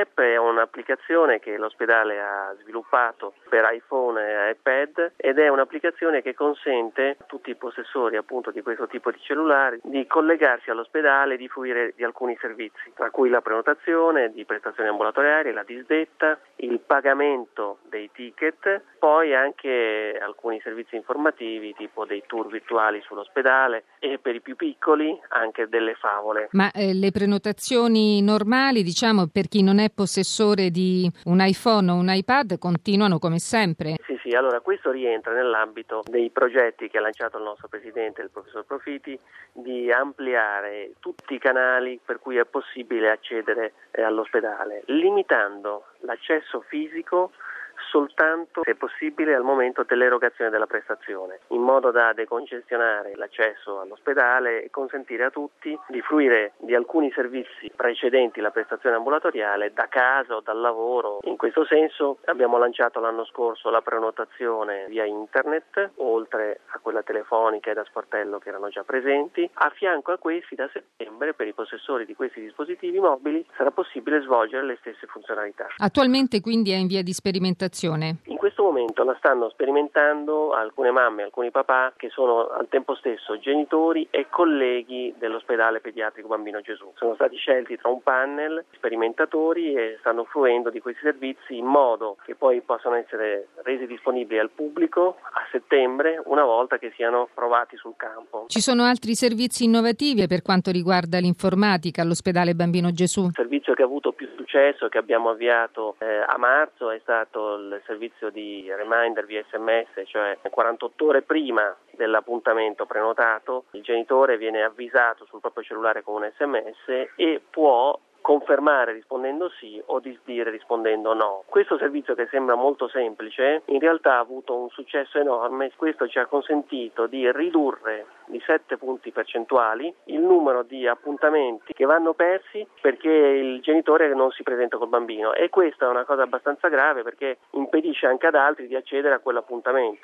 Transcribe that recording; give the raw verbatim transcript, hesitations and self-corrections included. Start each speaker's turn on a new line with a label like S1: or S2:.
S1: App è un'applicazione che l'ospedale ha sviluppato per iPhone e iPad ed è un'applicazione che consente a tutti i possessori appunto di questo tipo di cellulari di collegarsi all'ospedale e di fruire di alcuni servizi, tra cui la prenotazione di prestazioni ambulatoriali, la disdetta, il pagamento dei ticket, poi anche alcuni servizi informativi tipo dei tour virtuali sull'ospedale e per i più piccoli anche delle favole.
S2: Ma eh, le prenotazioni normali, diciamo, per chi non è possessore di un iPhone o un iPad continuano come sempre?
S1: Sì, sì, allora questo rientra nell'ambito dei progetti che ha lanciato il nostro presidente, il professor Profiti, di ampliare tutti i canali per cui è possibile accedere eh, all'ospedale, limitando l'accesso fisico soltanto, se possibile, al momento dell'erogazione della prestazione, in modo da decongestionare l'accesso all'ospedale e consentire a tutti di fruire di alcuni servizi precedenti la prestazione ambulatoriale da casa o dal lavoro. In questo senso abbiamo lanciato l'anno scorso la prenotazione via internet, oltre a quella telefonica e da sportello che erano già presenti. A fianco a questi, da settembre, per i possessori di questi dispositivi mobili sarà possibile svolgere le stesse funzionalità.
S2: Attualmente quindi è in via di sperimentazione.
S1: In questo momento la stanno sperimentando alcune mamme, alcuni papà che sono al tempo stesso genitori e colleghi dell'ospedale pediatrico Bambino Gesù. Sono stati scelti tra un panel sperimentatori e stanno fruendo di questi servizi in modo che poi possano essere resi disponibili al pubblico a settembre, una volta che siano provati sul campo.
S2: Ci sono altri servizi innovativi per quanto riguarda l'informatica all'ospedale Bambino Gesù?
S1: Il servizio che ha avuto più successo, che abbiamo avviato eh, a marzo, è stato il servizio di reminder via S M S, cioè quarantotto ore prima dell'appuntamento prenotato il genitore viene avvisato sul proprio cellulare con un S M S e può confermare rispondendo sì o disdire rispondendo no. Questo servizio, che sembra molto semplice, in realtà ha avuto un successo enorme. Questo ci ha consentito di ridurre di sette punti percentuali il numero di appuntamenti che vanno persi perché il genitore non si presenta col bambino, e questa è una cosa abbastanza grave perché impedisce anche ad altri di accedere a quell'appuntamento.